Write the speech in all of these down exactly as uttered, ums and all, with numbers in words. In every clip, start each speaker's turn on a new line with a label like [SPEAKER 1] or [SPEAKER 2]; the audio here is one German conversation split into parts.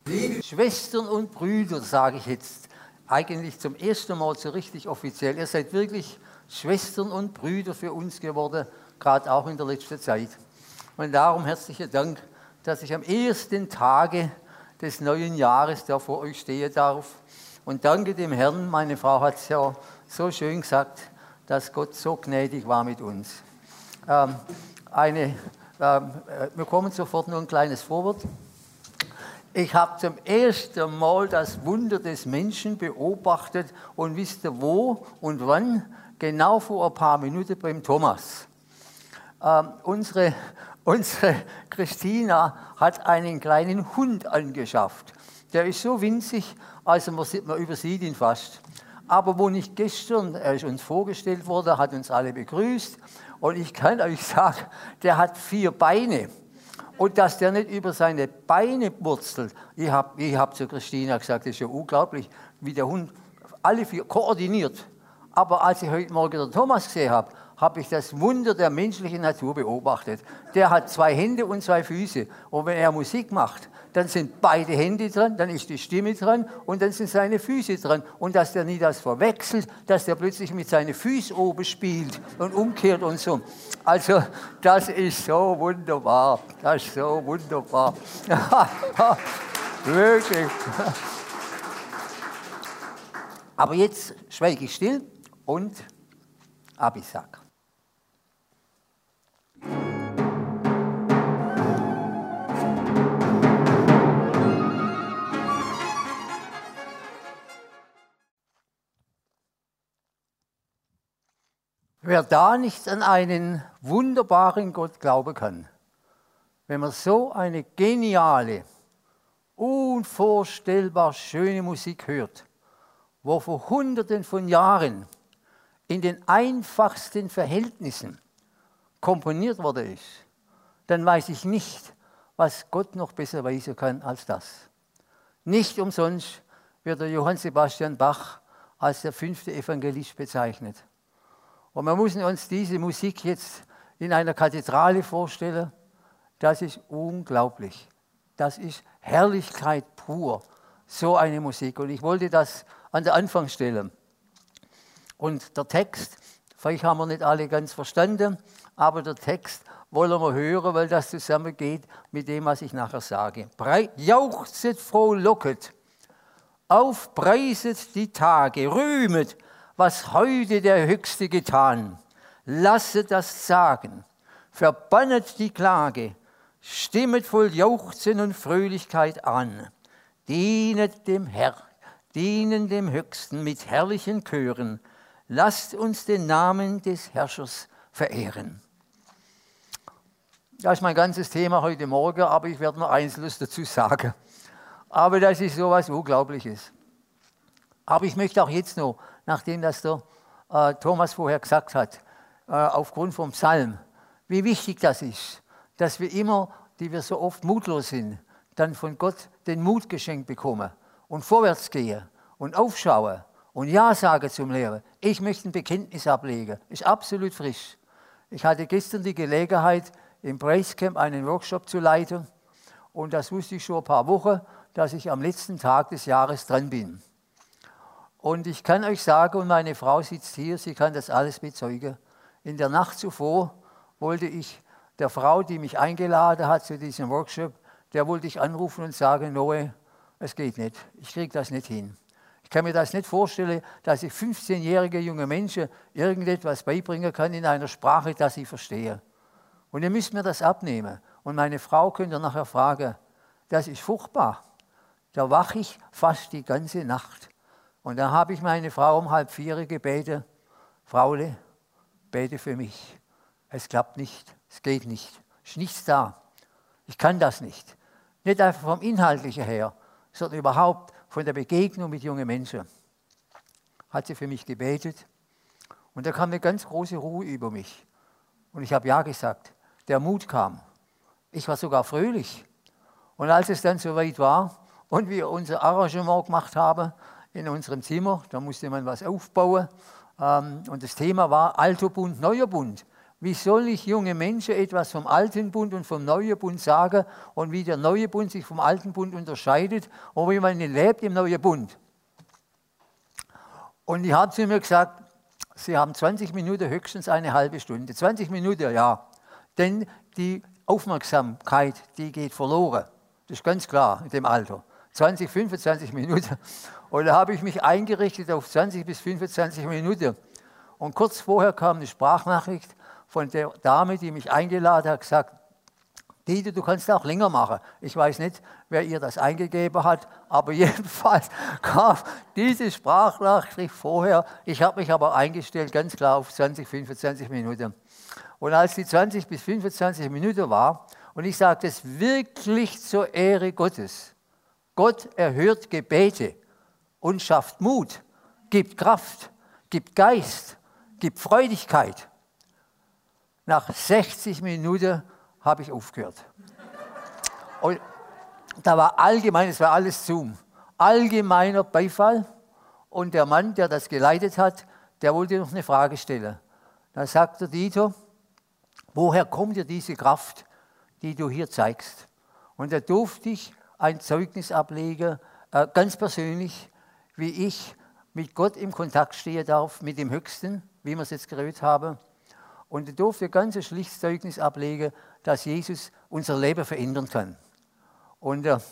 [SPEAKER 1] Liebe Schwestern und Brüder, sage ich jetzt eigentlich zum ersten Mal so richtig offiziell. Ihr seid wirklich Schwestern und Brüder für uns geworden, gerade auch in der letzten Zeit. Und darum herzlichen Dank, dass ich am ersten Tage des neuen Jahres da vor euch stehen darf. Und danke dem Herrn, meine Frau hat es ja so schön gesagt, dass Gott so gnädig war mit uns. Ähm, eine, ähm, wir kommen sofort nur ein kleines Vorwort. Ich habe zum ersten Mal das Wunder des Menschen beobachtet und wisst ihr wo und wann? Genau vor ein paar Minuten beim Thomas. Ähm, unsere, unsere Christina hat einen kleinen Hund angeschafft. Der ist so winzig, also man, sieht, man übersieht ihn fast. Aber wo nicht gestern, er ist uns vorgestellt worden, hat uns alle begrüßt und ich kann euch sagen, der hat vier Beine. Und dass der nicht über seine Beine wurzelt. Ich habe ich hab zu Christina gesagt, das ist ja unglaublich, wie der Hund alle vier koordiniert. Aber als ich heute Morgen den Thomas gesehen habe, habe ich das Wunder der menschlichen Natur beobachtet. Der hat zwei Hände und zwei Füße. Und wenn er Musik macht, dann sind beide Hände dran, dann ist die Stimme dran und dann sind seine Füße dran. Und dass der nie das verwechselt, dass der plötzlich mit seinen Füßen oben spielt und umkehrt und so. Also das ist so wunderbar, das ist so wunderbar. Wirklich. Aber jetzt schweige ich still und Abisag. Wer da nicht an einen wunderbaren Gott glauben kann, wenn man so eine geniale, unvorstellbar schöne Musik hört, wo vor Hunderten von Jahren in den einfachsten Verhältnissen komponiert worden ist, dann weiß ich nicht, was Gott noch besser weisen kann als das. Nicht umsonst wird der Johann Sebastian Bach als der fünfte Evangelist bezeichnet. Und wir müssen uns diese Musik jetzt in einer Kathedrale vorstellen. Das ist unglaublich. Das ist Herrlichkeit pur, so eine Musik. Und ich wollte das an der Anfang stellen. Und der Text, vielleicht haben wir nicht alle ganz verstanden, aber der Text wollen wir hören, weil das zusammengeht mit dem, was ich nachher sage. Jauchzet, frohlocket, aufpreiset die Tage, rühmet, was heute der Höchste getan. Lasset das sagen, verbannet die Klage, stimmet voll Jauchzen und Fröhlichkeit an. Dienet dem Herrn, dienen dem Höchsten mit herrlichen Chören. Lasst uns den Namen des Herrschers verehren. Das ist mein ganzes Thema heute Morgen, aber ich werde noch Einzelnes dazu sagen. Aber das ist so etwas Unglaubliches. Aber ich möchte auch jetzt noch, nachdem das der äh, Thomas vorher gesagt hat, äh, aufgrund vom Psalm, wie wichtig das ist, dass wir immer, die wir so oft mutlos sind, dann von Gott den Mut geschenkt bekommen und vorwärts gehen und aufschauen und Ja sagen zum Leben. Ich möchte ein Bekenntnis ablegen, ist absolut frisch. Ich hatte gestern die Gelegenheit, im Praise Camp einen Workshop zu leiten und das wusste ich schon ein paar Wochen, dass ich am letzten Tag des Jahres dran bin. Und ich kann euch sagen, und meine Frau sitzt hier, sie kann das alles bezeugen. In der Nacht zuvor wollte ich der Frau, die mich eingeladen hat zu diesem Workshop, der wollte ich anrufen und sagen, Noe, es geht nicht, ich kriege das nicht hin. Ich kann mir das nicht vorstellen, dass ich fünfzehnjährige junge Menschen irgendetwas beibringen kann in einer Sprache, dass ich verstehe. Und ihr müsst mir das abnehmen. Und meine Frau könnt ihr nachher fragen, das ist furchtbar. Da wache ich fast die ganze Nacht. Und dann habe ich meine Frau um halb vier gebeten, Fraule, bete für mich. Es klappt nicht, es geht nicht, es ist nichts da. Ich kann das nicht. Nicht einfach vom Inhaltlichen her, sondern überhaupt von der Begegnung mit jungen Menschen. Hat sie für mich gebetet und da kam eine ganz große Ruhe über mich. Und ich habe Ja gesagt. Der Mut kam. Ich war sogar fröhlich. Und als es dann soweit war und wir unser Arrangement gemacht haben, in unserem Zimmer, da musste man was aufbauen. Und das Thema war Alter Bund, Neuer Bund. Wie soll ich junge Menschen etwas vom alten Bund und vom neuen Bund sagen und wie der neue Bund sich vom alten Bund unterscheidet und wie man lebt im neuen Bund? Und ich habe zu mir gesagt, Sie haben zwanzig Minuten, höchstens eine halbe Stunde. zwanzig Minuten, ja. Denn die Aufmerksamkeit, die geht verloren. Das ist ganz klar in dem Alter. zwanzig, fünfundzwanzig Minuten. Und da habe ich mich eingerichtet auf zwanzig bis fünfundzwanzig Minuten. Und kurz vorher kam eine Sprachnachricht von der Dame, die mich eingeladen hat, gesagt, Dieter, du kannst auch länger machen. Ich weiß nicht, wer ihr das eingegeben hat, aber jedenfalls kam diese Sprachnachricht vorher. Ich habe mich aber eingestellt, ganz klar auf zwanzig, fünfundzwanzig Minuten. Und als die zwanzig bis fünfundzwanzig Minuten war, und ich sage das wirklich zur Ehre Gottes, Gott erhört Gebete und schafft Mut, gibt Kraft, gibt Geist, gibt Freudigkeit. Nach sechzig Minuten habe ich aufgehört. Und da war allgemein, es war alles Zoom, allgemeiner Beifall. Und der Mann, der das geleitet hat, der wollte noch eine Frage stellen. Dann sagte Dieter, woher kommt dir diese Kraft, die du hier zeigst? Und da durfte ich ein Zeugnis ablegen, äh, ganz persönlich, wie ich mit Gott im Kontakt stehen darf, mit dem Höchsten, wie wir es jetzt geredet haben. Und ich durfte ganz ein schlichtes Zeugnis ablegen, dass Jesus unser Leben verändern kann. Und, äh,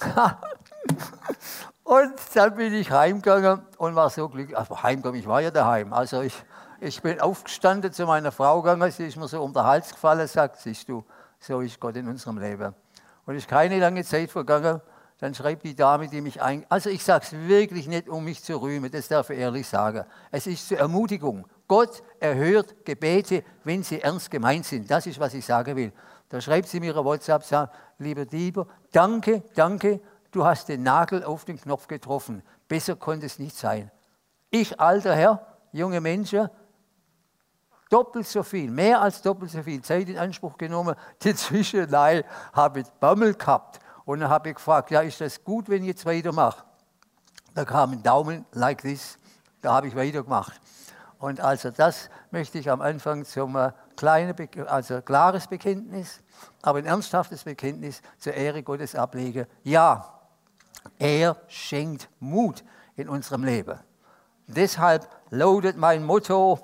[SPEAKER 1] und dann bin ich heimgegangen und war so glücklich. Also heimgegangen, ich war ja daheim. Also ich, ich bin aufgestanden, zu meiner Frau gegangen, sie ist mir so um den Hals gefallen, sagt, siehst du, so ist Gott in unserem Leben. Und es ist keine lange Zeit vergangen, dann schreibt die Dame, die mich ein... Also ich sage es wirklich nicht, um mich zu rühmen, das darf ich ehrlich sagen. Es ist zur Ermutigung. Gott erhört Gebete, wenn sie ernst gemeint sind. Das ist, was ich sagen will. Da schreibt sie mir ihre WhatsApp, sagt, lieber Dieter, danke, danke, du hast den Nagel auf den Knopf getroffen. Besser konnte es nicht sein. Ich, alter Herr, junge Menschen, doppelt so viel, mehr als doppelt so viel Zeit in Anspruch genommen. Dazwischen, nein, habe ich Bammel gehabt. Und dann habe ich gefragt, ja, ist das gut, wenn ich jetzt weitermache? Da kam ein Daumen, like this, da habe ich weitergemacht. Und also das möchte ich am Anfang zum äh, kleinen, also klares Bekenntnis, aber ein ernsthaftes Bekenntnis zur Ehre Gottes ablegen. Ja, er schenkt Mut in unserem Leben. Deshalb lautet mein Motto,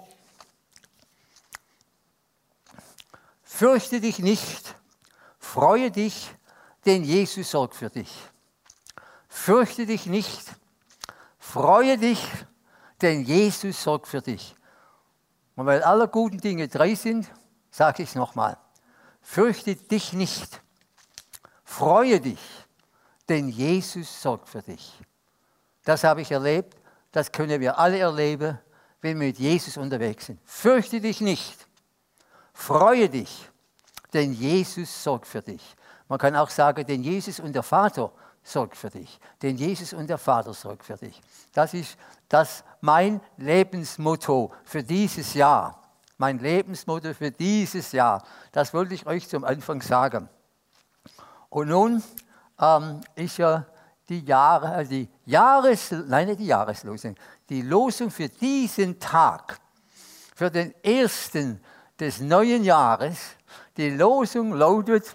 [SPEAKER 1] fürchte dich nicht, freue dich, denn Jesus sorgt für dich. Fürchte dich nicht, freue dich, denn Jesus sorgt für dich. Und weil alle guten Dinge drei sind, sage ich es nochmal. Fürchte dich nicht, freue dich, denn Jesus sorgt für dich. Das habe ich erlebt, das können wir alle erleben, wenn wir mit Jesus unterwegs sind. Fürchte dich nicht, freue dich, denn Jesus sorgt für dich. Man kann auch sagen, denn Jesus und der Vater sorgt für dich. Denn Jesus und der Vater sorgt für dich. Das ist das mein Lebensmotto für dieses Jahr. Mein Lebensmotto für dieses Jahr. Das wollte ich euch zum Anfang sagen. Und nun ähm, ist ja die, Jahre, die Jahres, nein, nicht die Jahreslosung, die Losung für diesen Tag, für den ersten des neuen Jahres. Die Losung lautet,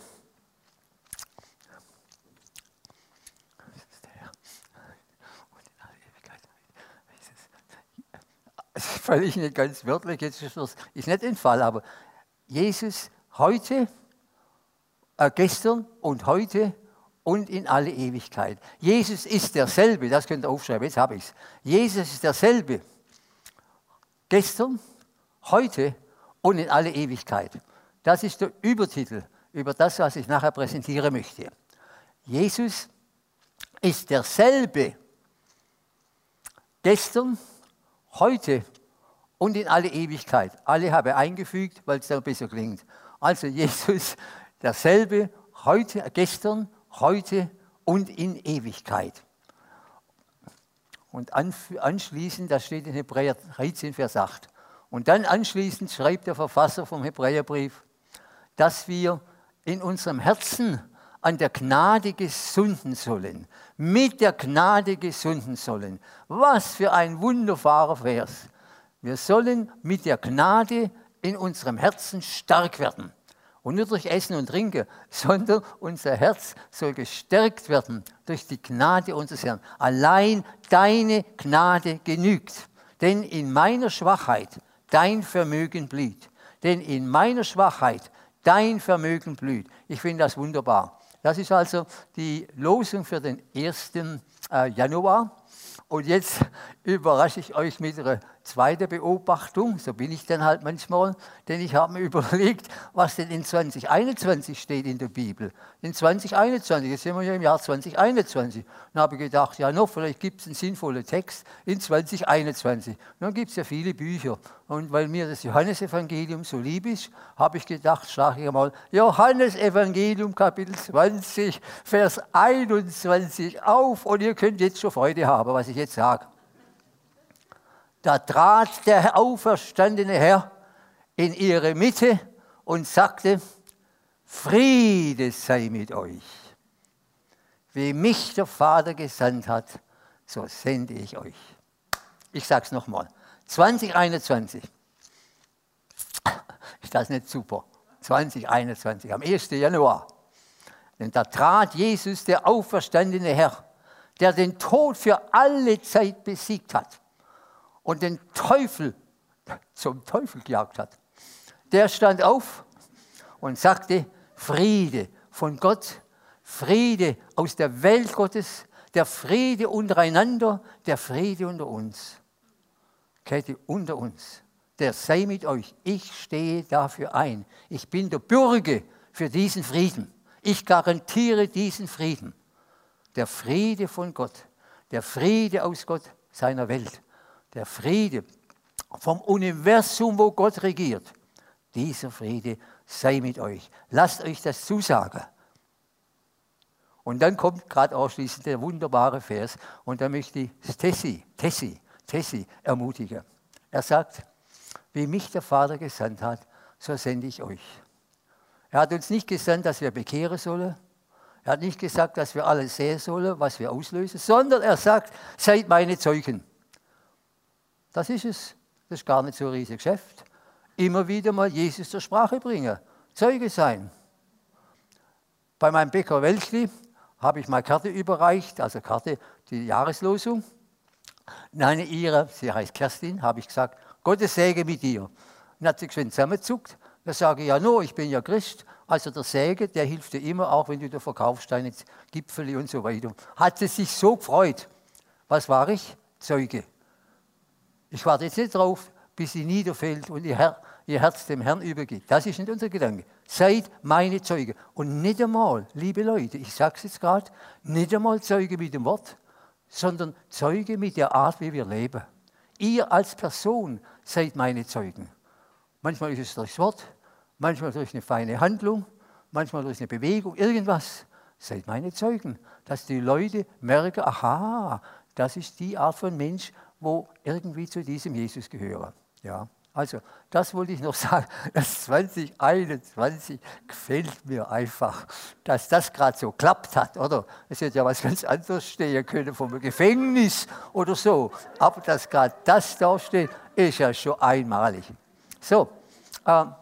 [SPEAKER 1] das falle ich nicht ganz wörtlich, jetzt ist es ist nicht ein Fall, aber Jesus heute, äh, gestern und heute und in alle Ewigkeit. Jesus ist derselbe, das könnt ihr aufschreiben, jetzt habe ich es. Jesus ist derselbe, gestern, heute und in alle Ewigkeit. Das ist der Übertitel über das, was ich nachher präsentieren möchte. Jesus ist derselbe, gestern, heute und in alle Ewigkeit. Alle habe ich eingefügt, weil es dann besser klingt. Also Jesus, derselbe, heute, gestern, heute und in Ewigkeit. Und anschließend, das steht in Hebräer dreizehn, Vers acht. Und dann anschließend schreibt der Verfasser vom Hebräerbrief, dass wir in unserem Herzen an der Gnade gesunden sollen, mit der Gnade gesunden sollen. Was für ein wunderbarer Vers. Wir sollen mit der Gnade in unserem Herzen stark werden. Und nicht durch Essen und Trinken, sondern unser Herz soll gestärkt werden durch die Gnade unseres Herrn. Allein deine Gnade genügt. Denn in meiner Schwachheit dein Vermögen blüht. Denn in meiner Schwachheit dein Vermögen blüht. Ich finde das wunderbar. Das ist also die Losung für den ersten Januar. Und jetzt überrasche ich euch mit einer zweiten Beobachtung. So bin ich dann halt manchmal. Denn ich habe mir überlegt, was denn in zwanzig einundzwanzig steht in der Bibel. In zwanzig einundzwanzig, jetzt sind wir ja im Jahr zwanzig einundzwanzig. Dann habe ich gedacht, ja noch, vielleicht gibt es einen sinnvollen Text in zwanzig einundzwanzig. Und dann gibt es ja viele Bücher. Und weil mir das Johannesevangelium so lieb ist, habe ich gedacht, schlage ich mal Johannesevangelium Kapitel zwanzig, Vers einundzwanzig auf. Und ihr könnt jetzt schon Freude haben, was ich jetzt sage. Da trat der auferstandene Herr in ihre Mitte und sagte, Friede sei mit euch. Wie mich der Vater gesandt hat, so sende ich euch. Ich sage es nochmal. zwanzig einundzwanzig. Ist das nicht super? zwanzig einundzwanzig, am ersten Januar. Denn da trat Jesus, der auferstandene Herr, der den Tod für alle Zeit besiegt hat und den Teufel zum Teufel gejagt hat. Der stand auf und sagte, Friede von Gott, Friede aus der Welt Gottes, der Friede untereinander, der Friede unter uns. Käthe, unter uns, der sei mit euch. Ich stehe dafür ein. Ich bin der Bürger für diesen Frieden. Ich garantiere diesen Frieden. Der Friede von Gott, der Friede aus Gott, seiner Welt, der Friede vom Universum, wo Gott regiert. Dieser Friede sei mit euch. Lasst euch das zusagen. Und dann kommt gerade anschließend der wunderbare Vers und da möchte ich Tessi, Tessi, Tessi ermutigen. Er sagt, wie mich der Vater gesandt hat, so sende ich euch. Er hat uns nicht gesandt, dass wir bekehren sollen. Er hat nicht gesagt, dass wir alles sehen sollen, was wir auslösen, sondern er sagt, seid meine Zeugen. Das ist es. Das ist gar nicht so ein riesiges Geschäft. Immer wieder mal Jesus zur Sprache bringen. Zeuge sein. Bei meinem Bäcker Welchli habe ich mal Karte überreicht, also Karte, die Jahreslosung. Eine ihrer, sie heißt Kerstin, habe ich gesagt, Gottes Segen mit dir. Und hat sie schön zusammengezuckt. Da sage ich, ja no, ich bin ja Christ, also der Segen, der hilft dir immer, auch wenn du da verkaufst, deine Gipfeli und so weiter. Hat sie sich so gefreut. Was war ich? Zeuge. Ich warte jetzt nicht drauf, bis sie niederfällt und ihr, Herr, ihr Herz dem Herrn übergeht. Das ist nicht unser Gedanke. Seid meine Zeuge. Und nicht einmal, liebe Leute, ich sage es jetzt gerade, nicht einmal Zeuge mit dem Wort, sondern Zeuge mit der Art, wie wir leben. Ihr als Person seid meine Zeugen. Manchmal ist es durchs Wort, manchmal durch eine feine Handlung, manchmal durch eine Bewegung, irgendwas. Seid meine Zeugen, dass die Leute merken, aha, das ist die Art von Mensch, wo irgendwie zu diesem Jesus gehören. Ja, also das wollte ich noch sagen, das zwanzig einundzwanzig gefällt mir einfach, dass das gerade so klappt hat, oder? Es hätte ja was ganz anderes stehen können, vom Gefängnis oder so, aber dass gerade das da steht, ist ja schon einmalig. So, ähm,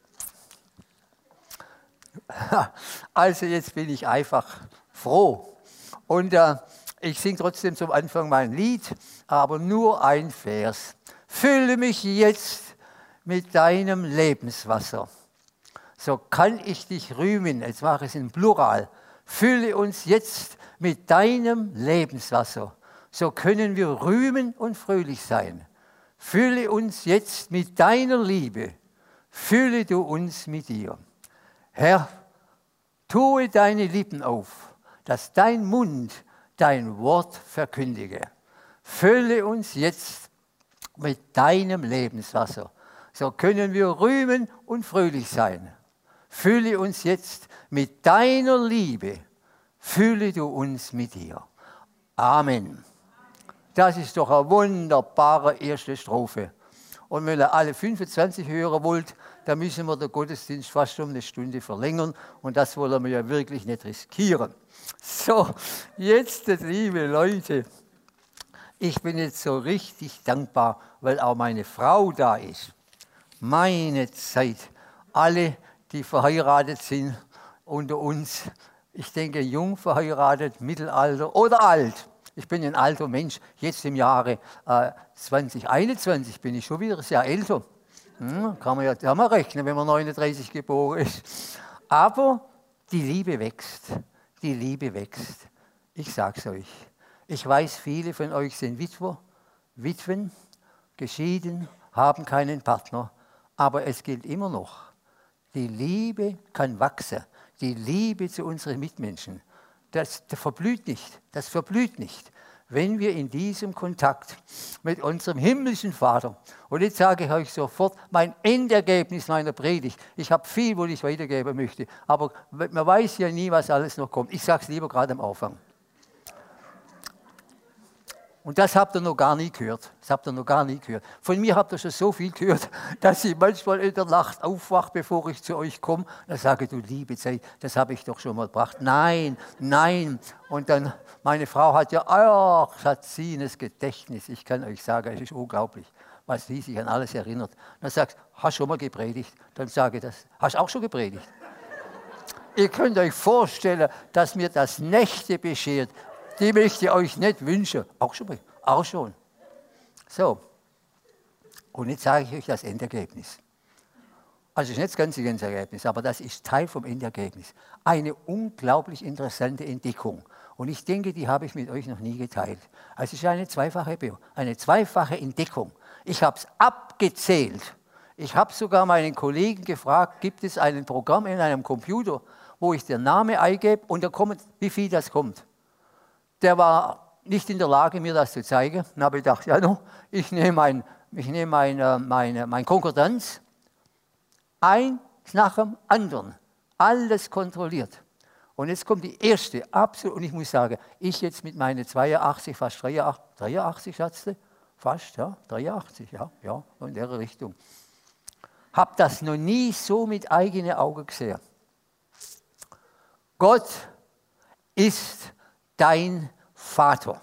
[SPEAKER 1] also jetzt bin ich einfach froh und äh, ich singe trotzdem zum Anfang mein Lied, aber nur ein Vers. Fülle mich jetzt mit deinem Lebenswasser, so kann ich dich rühmen. Jetzt mache ich es in Plural. Fülle uns jetzt mit deinem Lebenswasser, so können wir rühmen und fröhlich sein. Fülle uns jetzt mit deiner Liebe, fülle du uns mit dir. Herr, tue deine Lippen auf, dass dein Mund dein Wort verkündige. Fülle uns jetzt mit deinem Lebenswasser, so können wir rühmen und fröhlich sein. Fülle uns jetzt mit deiner Liebe, fülle du uns mit dir. Amen. Das ist doch eine wunderbare erste Strophe. Und wenn ihr alle fünfundzwanzig hören wollt, dann müssen wir den Gottesdienst fast um eine Stunde verlängern. Und das wollen wir ja wirklich nicht riskieren. So, jetzt, liebe Leute, ich bin jetzt so richtig dankbar, weil auch meine Frau da ist. Meine Zeit. Alle, die verheiratet sind unter uns, ich denke jung verheiratet, Mittelalter oder alt. Ich bin ein alter Mensch. Jetzt im Jahre äh, zwanzig einundzwanzig bin ich schon wieder sehr älter. Hm, kann man ja, ja mal rechnen, wenn man neununddreißig geboren ist. Aber die Liebe wächst. Die Liebe wächst. Ich sage es euch. Ich weiß, viele von euch sind Witwer, Witwen, geschieden, haben keinen Partner. Aber es gilt immer noch, die Liebe kann wachsen. Die Liebe zu unseren Mitmenschen. Das, das verblüht nicht. Das verblüht nicht. Wenn wir in diesem Kontakt mit unserem himmlischen Vater, und jetzt sage ich euch sofort mein Endergebnis meiner Predigt. Ich habe viel, wo ich weitergeben möchte, aber man weiß ja nie, was alles noch kommt. Ich sage es lieber gerade am Anfang. Und das habt ihr noch gar nie gehört. Das habt ihr noch gar nie gehört. Von mir habt ihr schon so viel gehört, dass ich manchmal in der Nacht aufwache, bevor ich zu euch komme. Dann sage ich, du liebe Zeit, das habe ich doch schon mal gebracht. Nein, nein. Und dann, meine Frau hat ja, ach, hat sie ein Gedächtnis. Ich kann euch sagen, es ist unglaublich, was sie sich an alles erinnert. Dann sagt sie, hast du schon mal gepredigt? Dann sage ich das, hast du auch schon gepredigt? Ihr könnt euch vorstellen, dass mir das Nächte beschert. Die möchte ich euch nicht wünschen. Auch schon. Auch schon. So. Und jetzt sage ich euch das Endergebnis. Also es ist nicht das ganze Endergebnis, aber das ist Teil vom Endergebnis. Eine unglaublich interessante Entdeckung. Und ich denke, die habe ich mit euch noch nie geteilt. Also es ist eine zweifache, eine zweifache Entdeckung. Ich habe es abgezählt. Ich habe sogar meinen Kollegen gefragt, gibt es ein Programm in einem Computer, wo ich den Namen eingebe und dann kommt, wie viel das kommt. Der war nicht in der Lage, mir das zu zeigen. Dann habe ich gedacht, ja, no, ich nehme mein, ich nehme mein, meine, mein Konkordanz, eins nach dem anderen, alles kontrolliert. Und jetzt kommt die erste, absolut, und ich muss sagen, ich jetzt mit meinen zweiundachtzig, fast dreiundachtzig, dreiundachtzig schatzte, fast, ja, dreiundachtzig, ja, ja, in der Richtung. Habe das noch nie so mit eigenen Augen gesehen. Gott ist dein Vater.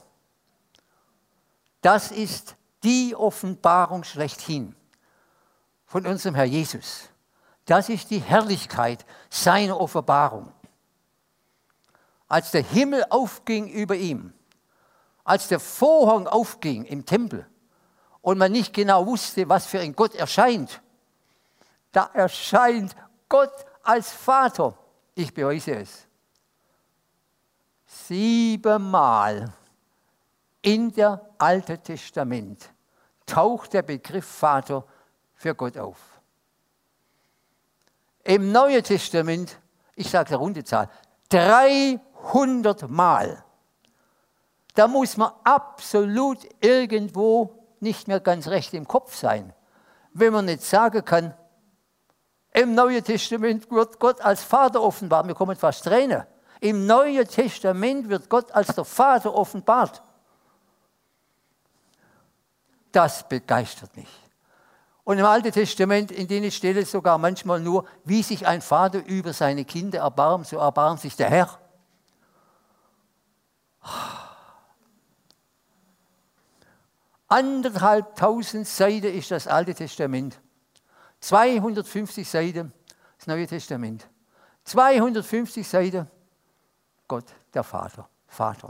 [SPEAKER 1] Das ist die Offenbarung schlechthin von unserem Herr Jesus. Das ist die Herrlichkeit seiner Offenbarung. Als der Himmel aufging über ihm, als der Vorhang aufging im Tempel und man nicht genau wusste, was für ein Gott erscheint, da erscheint Gott als Vater. Ich beweise es. Siebenmal in der Alten Testament taucht der Begriff Vater für Gott auf. Im Neuen Testament, ich sage eine runde Zahl, dreihundert Mal. Da muss man absolut irgendwo nicht mehr ganz recht im Kopf sein, wenn man nicht sagen kann, im Neuen Testament wird Gott als Vater offenbart. Wir kommen fast Tränen. Im Neuen Testament wird Gott als der Vater offenbart. Das begeistert mich. Und im Alten Testament, in denen steht es sogar manchmal nur, wie sich ein Vater über seine Kinder erbarmt, so erbarmt sich der Herr. Anderthalbtausend Seiten ist das Alte Testament. zweihundertfünfzig Seiten das Neue Testament. zweihundertfünfzig Seiten Gott, der Vater. Vater.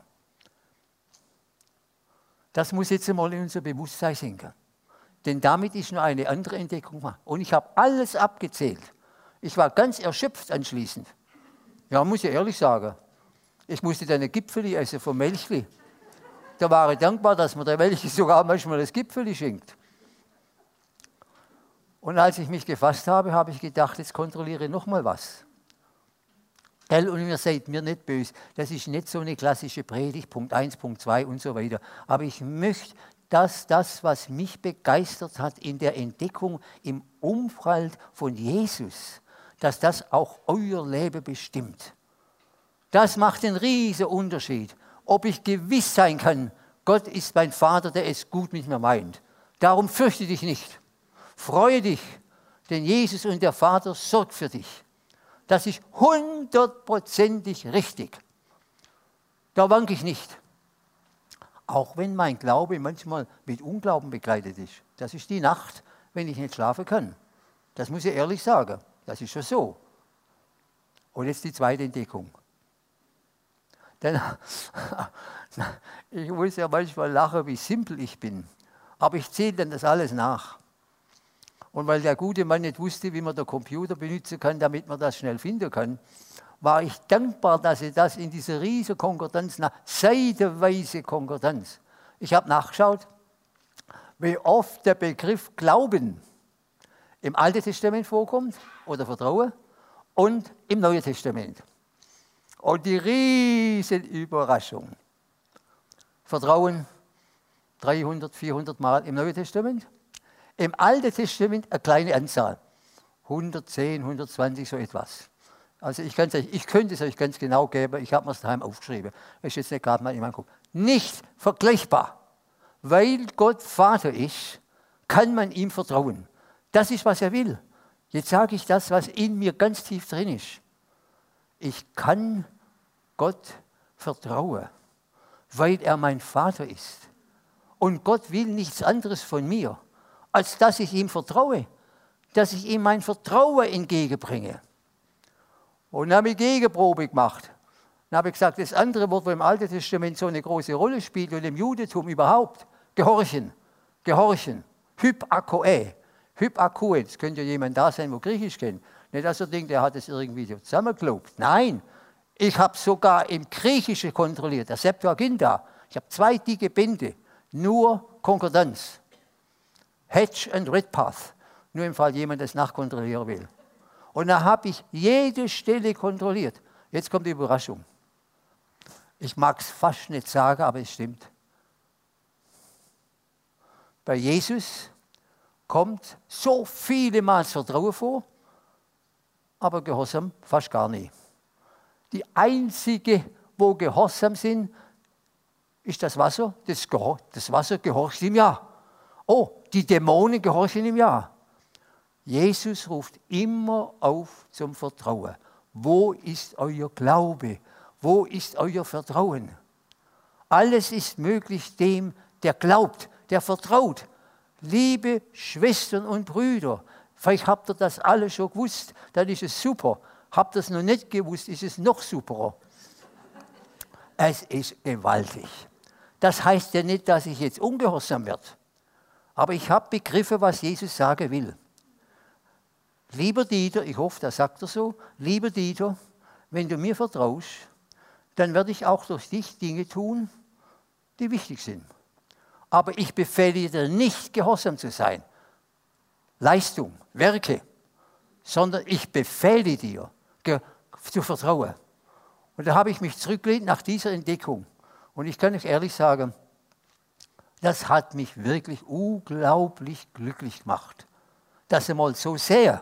[SPEAKER 1] Das muss jetzt einmal in unser Bewusstsein sinken. Denn damit ist nur eine andere Entdeckung gemacht. Und ich habe alles abgezählt. Ich war ganz erschöpft anschließend. Ja, muss ich ehrlich sagen. Ich musste dann ein Gipfeli essen vom Melchli. Da war ich dankbar, dass mir der Melchli sogar manchmal das Gipfeli schenkt. Und als ich mich gefasst habe, habe ich gedacht, jetzt kontrolliere ich noch mal was. Und ihr seid mir nicht böse, das ist nicht so eine klassische Predigt, Punkt eins, Punkt zwei und so weiter. Aber ich möchte, dass das, was mich begeistert hat in der Entdeckung im Umfeld von Jesus, dass das auch euer Leben bestimmt. Das macht einen riesen Unterschied, ob ich gewiss sein kann, Gott ist mein Vater, der es gut mit mir meint. Darum fürchte dich nicht. Freue dich, denn Jesus und der Vater sorgt für dich. Das ist hundertprozentig richtig. Da wanke ich nicht. Auch wenn mein Glaube manchmal mit Unglauben begleitet ist. Das ist die Nacht, wenn ich nicht schlafen kann. Das muss ich ehrlich sagen. Das ist schon so. Und jetzt die zweite Entdeckung. Denn ich muss ja manchmal lachen, wie simpel ich bin. Aber ich zähle dann das alles nach. Und weil der gute Mann nicht wusste, wie man den Computer benutzen kann, damit man das schnell finden kann, war ich dankbar, dass er das in dieser riesen Konkordanz, seitenweise Konkordanz. Ich habe nachgeschaut, wie oft der Begriff Glauben im Alten Testament vorkommt oder Vertrauen und im Neuen Testament. Und die riesen Überraschung. Vertrauen dreihundert, vierhundert Mal im Neuen Testament. Im Alten Testament eine kleine Anzahl. hundertzehn, hundertzwanzig, so etwas. Also ich, euch, ich könnte es euch ganz genau geben, ich habe mir es daheim aufgeschrieben. Das ist jetzt nicht gerade mal in meinem Kopf. Nicht vergleichbar. Weil Gott Vater ist, kann man ihm vertrauen. Das ist, was er will. Jetzt sage ich das, was in mir ganz tief drin ist. Ich kann Gott vertrauen, weil er mein Vater ist. Und Gott will nichts anderes von mir, als dass ich ihm vertraue, dass ich ihm mein Vertrauen entgegenbringe. Und dann habe ich Gegenprobe gemacht. Dann habe ich gesagt, das andere Wort, wo im Alten Testament so eine große Rolle spielt und im Judentum überhaupt, gehorchen, gehorchen, hypakoe. Hypakoe, das könnte ja jemand da sein, wo Griechisch kennt. Nicht, dass er denkt, er hat es irgendwie zusammengelobt. Nein, ich habe sogar im Griechischen kontrolliert, der Septuaginta. Ich habe zwei dicke Bände, nur Konkordanz. Hedge and Redpath, nur im Fall jemand das nachkontrollieren will. Und da habe ich jede Stelle kontrolliert. Jetzt kommt die Überraschung. Ich mag es fast nicht sagen, aber es stimmt. Bei Jesus kommt so viele Mal das Vertrauen vor, aber Gehorsam fast gar nicht. Die einzige, wo Gehorsam sind, ist das Wasser. Das, das Wasser gehorcht ihm ja. Oh, die Dämonen gehorchen ihm ja. Jesus ruft immer auf zum Vertrauen. Wo ist euer Glaube? Wo ist euer Vertrauen? Alles ist möglich dem, der glaubt, der vertraut. Liebe Schwestern und Brüder, vielleicht habt ihr das alle schon gewusst, dann ist es super. Habt ihr es noch nicht gewusst, ist es noch superer. Es ist gewaltig. Das heißt ja nicht, dass ich jetzt ungehorsam werde. Aber ich habe begriffen, was Jesus sagen will. Lieber Dieter, ich hoffe, das sagt er so, lieber Dieter, wenn du mir vertraust, dann werde ich auch durch dich Dinge tun, die wichtig sind. Aber ich befehle dir nicht, gehorsam zu sein. Leistung, Werke. Sondern ich befehle dir, zu vertrauen. Und da habe ich mich zurückgelehnt nach dieser Entdeckung. Und ich kann euch ehrlich sagen, das hat mich wirklich unglaublich glücklich gemacht. Das einmal so sehr.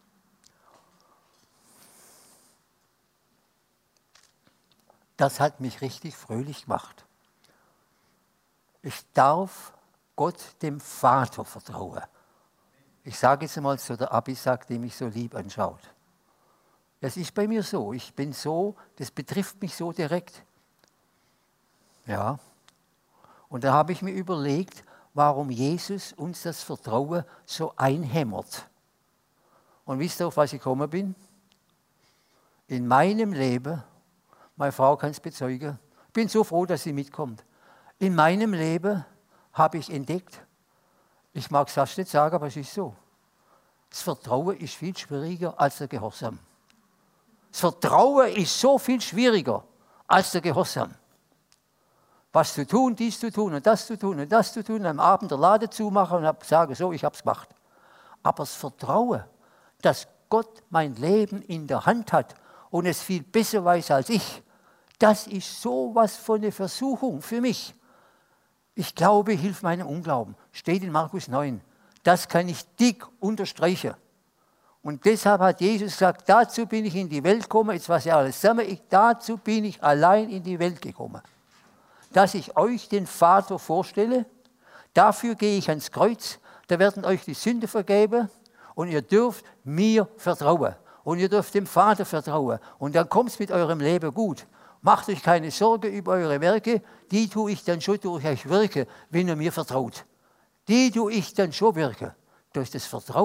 [SPEAKER 1] Das hat mich richtig fröhlich gemacht. Ich darf Gott, dem Vater, vertrauen. Ich sage jetzt einmal so, der Abisak, der mich so lieb anschaut. Das ist bei mir so. Ich bin so, das betrifft mich so direkt. Ja. Und da habe ich mir überlegt, warum Jesus uns das Vertrauen so einhämmert. Und wisst ihr, auf was ich gekommen bin? In meinem Leben, meine Frau kann es bezeugen, ich bin so froh, dass sie mitkommt. In meinem Leben habe ich entdeckt, ich mag es fast nicht sagen, aber es ist so, das Vertrauen ist viel schwieriger als der Gehorsam. Das Vertrauen ist so viel schwieriger als der Gehorsam. Was zu tun, dies zu tun und das zu tun und das zu tun, am Abend der Lade zumachen und sagen, so, ich habe es gemacht. Aber das Vertrauen, dass Gott mein Leben in der Hand hat und es viel besser weiß als ich, das ist sowas von eine Versuchung für mich. Ich glaube, hilft meinem Unglauben. Steht in Markus neun. Das kann ich dick unterstreichen. Und deshalb hat Jesus gesagt, dazu bin ich in die Welt gekommen, jetzt was ja alles zusammen, ich, dazu bin ich allein in die Welt gekommen. Dass ich euch den Vater vorstelle, dafür gehe ich ans Kreuz, da werden euch die Sünde vergeben und ihr dürft mir vertrauen. Und ihr dürft dem Vater vertrauen. Und dann kommt es mit eurem Leben gut. Macht euch keine Sorge über eure Werke, die tue ich dann schon durch euch wirken, wenn ihr mir vertraut. Die tue ich dann schon wirken. Durch das Vertrauen,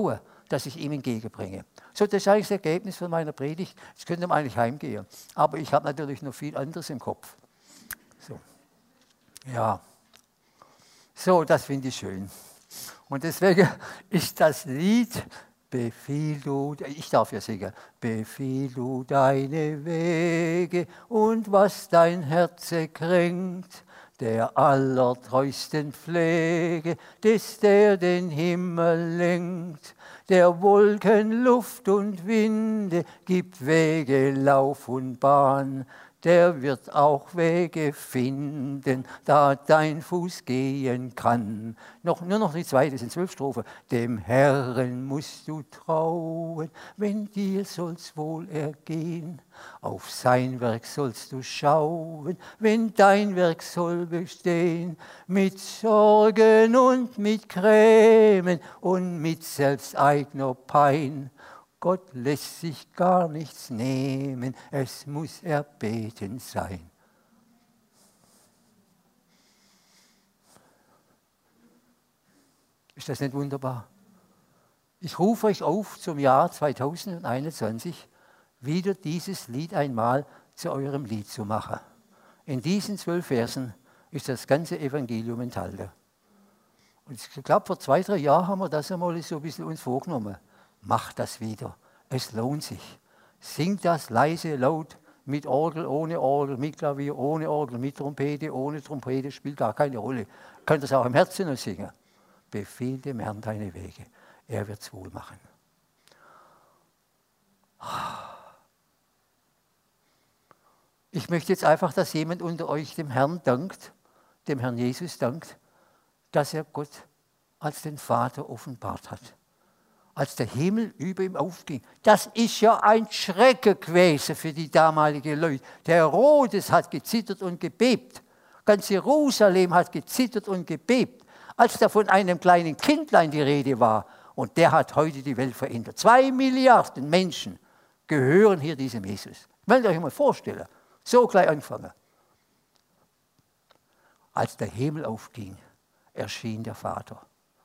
[SPEAKER 1] das ich ihm entgegenbringe. So, das ist eigentlich das Ergebnis von meiner Predigt. Jetzt könnte man eigentlich heimgehen. Aber ich habe natürlich noch viel anderes im Kopf. So. Ja. So, das finde ich schön. Und deswegen ist das Lied, befiehl du, ich darf ja singen, befiehl du deine Wege und was dein Herz kränkt, der allertreusten Pflege, des der den Himmel lenkt, der Wolken, Luft und Winde gibt Wege, Lauf und Bahn. Der wird auch Wege finden, da dein Fuß gehen kann. Noch, nur noch die zweite, das sind zwölf Strophen. Dem Herrn musst du trauen, wenn dir soll's wohl ergehen. Auf sein Werk sollst du schauen, wenn dein Werk soll bestehen. Mit Sorgen und mit Grämen und mit selbsteigener Pein. Gott lässt sich gar nichts nehmen, es muss erbeten sein. Ist das nicht wunderbar? Ich rufe euch auf, zum Jahr zweitausendeinundzwanzig wieder dieses Lied einmal zu eurem Lied zu machen. In diesen zwölf Versen ist das ganze Evangelium enthalten. Und ich glaube, vor zwei, drei Jahren haben wir das einmal so ein bisschen uns vorgenommen. Macht das wieder. Es lohnt sich. Singt das leise, laut, mit Orgel, ohne Orgel, mit Klavier, ohne Orgel, mit Trompete, ohne Trompete, spielt gar keine Rolle. Könnt das auch im Herzen noch singen. Befehl dem Herrn deine Wege. Er wird es wohl machen. Ich möchte jetzt einfach, dass jemand unter euch dem Herrn dankt, dem Herrn Jesus dankt, dass er Gott als den Vater offenbart hat. Als der Himmel über ihm aufging. Das ist ja ein Schrecken gewesen für die damaligen Leute. Der Herodes hat gezittert und gebebt. Ganz Jerusalem hat gezittert und gebebt, als da von einem kleinen Kindlein die Rede war. Und der hat heute die Welt verändert. Zwei Milliarden Menschen gehören hier diesem Jesus. Wollt ihr euch mal vorstellen. So gleich anfangen. Als der Himmel aufging, erschien der Vater.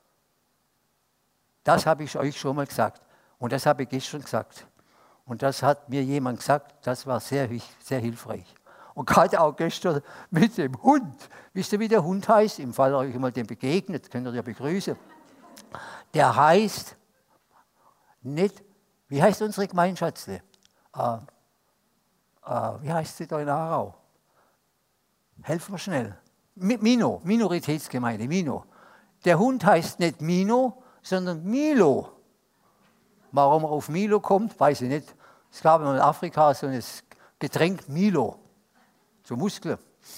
[SPEAKER 1] Das habe ich euch schon mal gesagt und das habe ich gestern gesagt. Und das hat mir jemand gesagt, das war sehr, sehr hilfreich. Und gerade auch gestern mit dem Hund. Wisst ihr, wie der Hund heißt? Im Fall euch mal dem begegnet, könnt ihr ja begrüßen. Der heißt nicht, wie heißt unsere Gemeinschatzle? Äh, äh, wie heißt sie da in Aarau? Helfen wir schnell. Mino, Minoritätsgemeinde, Mino. Der Hund heißt nicht Mino, sondern Milo. Warum er auf Milo kommt, weiß ich nicht. Es gab in Afrika so ein Getränk Milo, so Muskeln.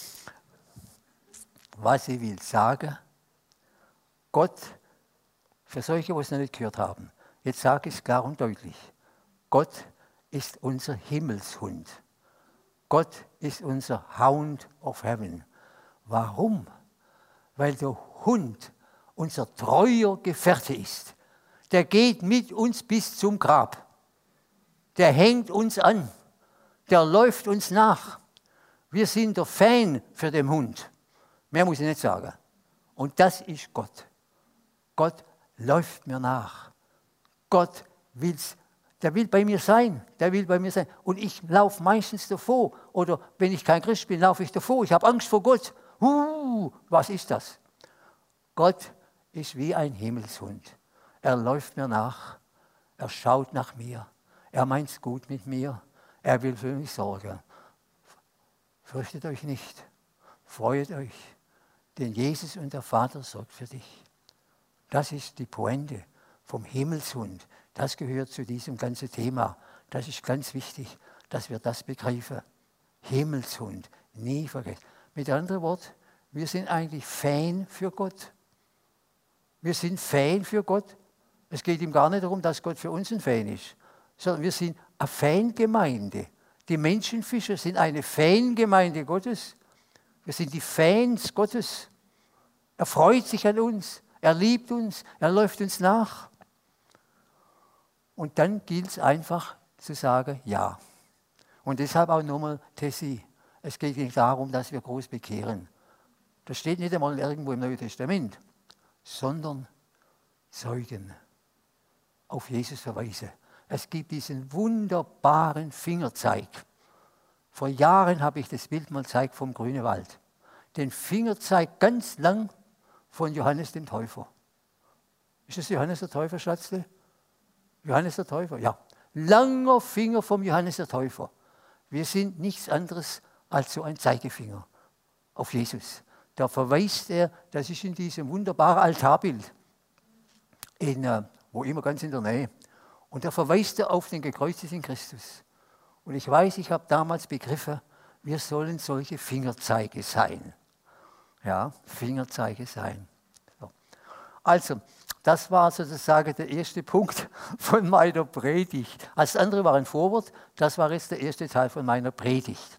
[SPEAKER 1] Was ich will sagen, Gott, für solche, die es noch nicht gehört haben, jetzt sage ich es klar und deutlich, Gott ist unser Himmelshund. Gott ist unser Hound of Heaven. Warum? Weil der Hund unser treuer Gefährte ist. Der geht mit uns bis zum Grab. Der hängt uns an. Der läuft uns nach. Wir sind der Fan für den Hund. Mehr muss ich nicht sagen. Und das ist Gott. Gott läuft mir nach. Gott will's. Der will bei mir sein. Der will bei mir sein. Und ich laufe meistens davor. Oder wenn ich kein Christ bin, laufe ich davor. Ich habe Angst vor Gott. Uh, was ist das? Gott ist wie ein Himmelshund. Er läuft mir nach, er schaut nach mir, er meint es gut mit mir, er will für mich sorgen. Fürchtet euch nicht, freut euch, denn Jesus und der Vater sorgt für dich. Das ist die Pointe vom Himmelshund. Das gehört zu diesem ganzen Thema. Das ist ganz wichtig, dass wir das begreifen. Himmelshund, nie vergessen. Mit anderen Worten, wir sind eigentlich Fan für Gott. Wir sind Fan für Gott. Es geht ihm gar nicht darum, dass Gott für uns ein Fan ist, sondern wir sind eine Fangemeinde. Die Menschenfischer sind eine Fangemeinde Gottes. Wir sind die Fans Gottes. Er freut sich an uns, er liebt uns, er läuft uns nach. Und dann gilt es einfach zu sagen, ja. Und deshalb auch nochmal Tessie. Es geht nicht darum, dass wir groß bekehren. Das steht nicht einmal irgendwo im Neuen Testament, sondern Zeugen. auf Jesus verweise. Es gibt diesen wunderbaren Fingerzeig. Vor Jahren habe ich das Bild mal gezeigt vom Grünewald. Den Fingerzeig ganz lang von Johannes dem Täufer. Ist das Johannes der Täufer, Schatzle? Johannes der Täufer, ja. Langer Finger vom Johannes der Täufer. Wir sind nichts anderes als so ein Zeigefinger auf Jesus. Da verweist er, das ist in diesem wunderbaren Altarbild, in, äh, wo immer ganz in der Nähe. Und da verweist er auf den gekreuzigten Christus. Und ich weiß, ich habe damals begriffen, wir sollen solche Fingerzeige sein. Ja, Fingerzeige sein. So. Also, das war sozusagen der erste Punkt von meiner Predigt. Als andere war ein Vorwort, das war jetzt der erste Teil von meiner Predigt.